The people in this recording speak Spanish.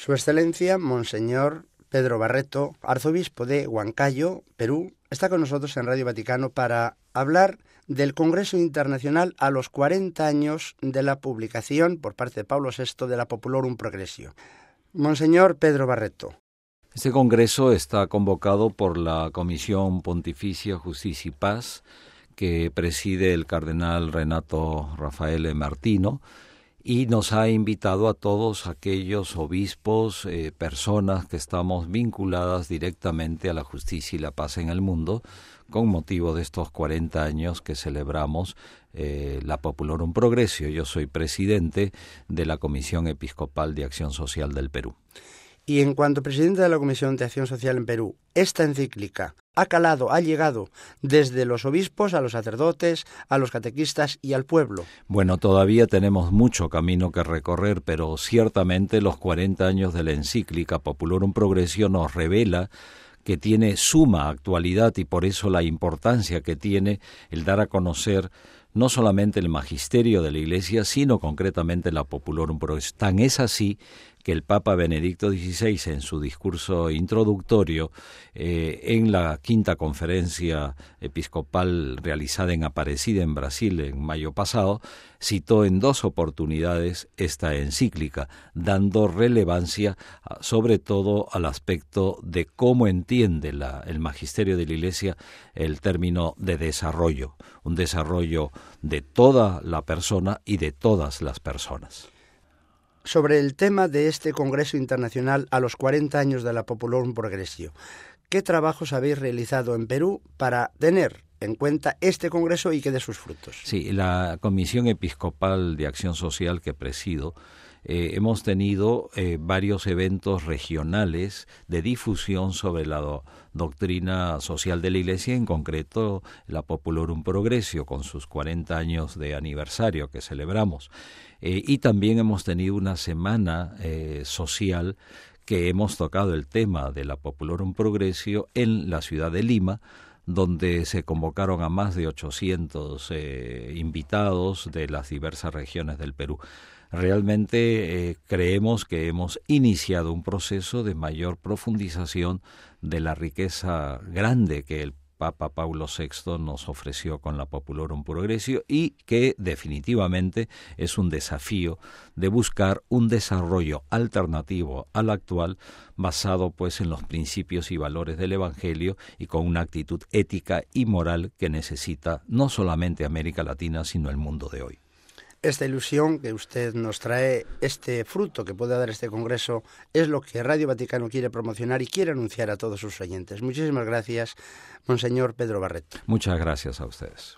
Su Excelencia, Monseñor Pedro Barreto, arzobispo de Huancayo, Perú, está con nosotros en Radio Vaticano para hablar del Congreso Internacional a los 40 años de la publicación por parte de Pablo VI de la Populorum Progressio. Monseñor Pedro Barreto. Este congreso está convocado por la Comisión Pontificia Justicia y Paz, que preside el cardenal Renato Raffaele Martino, y nos ha invitado a todos aquellos obispos, personas que estamos vinculadas directamente a la justicia y la paz en el mundo, con motivo de estos 40 años que celebramos la Populorum Progressio. Yo soy presidente de la Comisión Episcopal de Acción Social del Perú. Y en cuanto presidente de la Comisión de Acción Social en Perú, esta encíclica ha calado, ha llegado desde los obispos a los sacerdotes, a los catequistas y al pueblo. Bueno, todavía tenemos mucho camino que recorrer, pero ciertamente los 40 años de la encíclica Populorum Progressio nos revela que tiene suma actualidad y por eso la importancia que tiene el dar a conocer no solamente el magisterio de la Iglesia, sino concretamente la Populorum Progressio. Tan es así que el Papa Benedicto XVI, en su discurso introductorio en la quinta conferencia episcopal realizada en Aparecida, en Brasil, en mayo pasado, citó en 2 oportunidades esta encíclica, dando relevancia sobre todo al aspecto de cómo entiende el magisterio de la Iglesia el término de desarrollo, un desarrollo de toda la persona y de todas las personas. Sobre el tema de este Congreso Internacional a los 40 años de la Populorum Progressio, ¿qué trabajos habéis realizado en Perú para tener en cuenta este Congreso y que dé sus frutos? Sí, la Comisión Episcopal de Acción Social que presido, hemos tenido varios eventos regionales de difusión sobre la doctrina social de la Iglesia, en concreto la Populorum Progressio, con sus 40 años de aniversario que celebramos. Y también hemos tenido una semana social que hemos tocado el tema de la Populorum Progressio en la ciudad de Lima, donde se convocaron a más de 800 invitados de las diversas regiones del Perú. Realmente creemos que hemos iniciado un proceso de mayor profundización de la riqueza grande que el Papa Paulo VI nos ofreció con la Populorum Progressio y que definitivamente es un desafío de buscar un desarrollo alternativo al actual basado pues en los principios y valores del Evangelio y con una actitud ética y moral que necesita no solamente América Latina sino el mundo de hoy. Esta ilusión que usted nos trae, este fruto que puede dar este Congreso, es lo que Radio Vaticano quiere promocionar y quiere anunciar a todos sus oyentes. Muchísimas gracias, Monseñor Pedro Barreto. Muchas gracias a ustedes.